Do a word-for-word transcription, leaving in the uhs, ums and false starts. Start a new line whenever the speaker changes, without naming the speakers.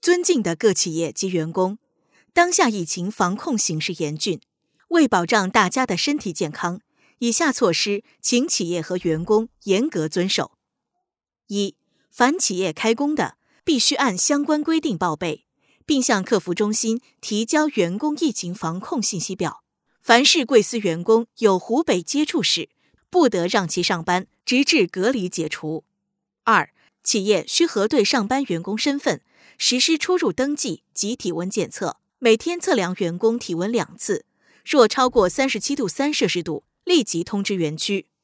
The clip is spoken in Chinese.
尊敬的各企业及员工，当下疫情防控形势严峻，为保障大家的身体健康，以下措施请企业和员工严格遵守。一、凡企业开工的，必须按相关规定报备，并向客服中心提交员工疫情防控信息表。凡是贵司员工有湖北接触史，不得让其上班，直至隔离解除。二、企业需核对上班员工身份，实施出入登记及体温检测，每天测量员工体温两次，若超过三十七度三摄氏度，立即通知园区。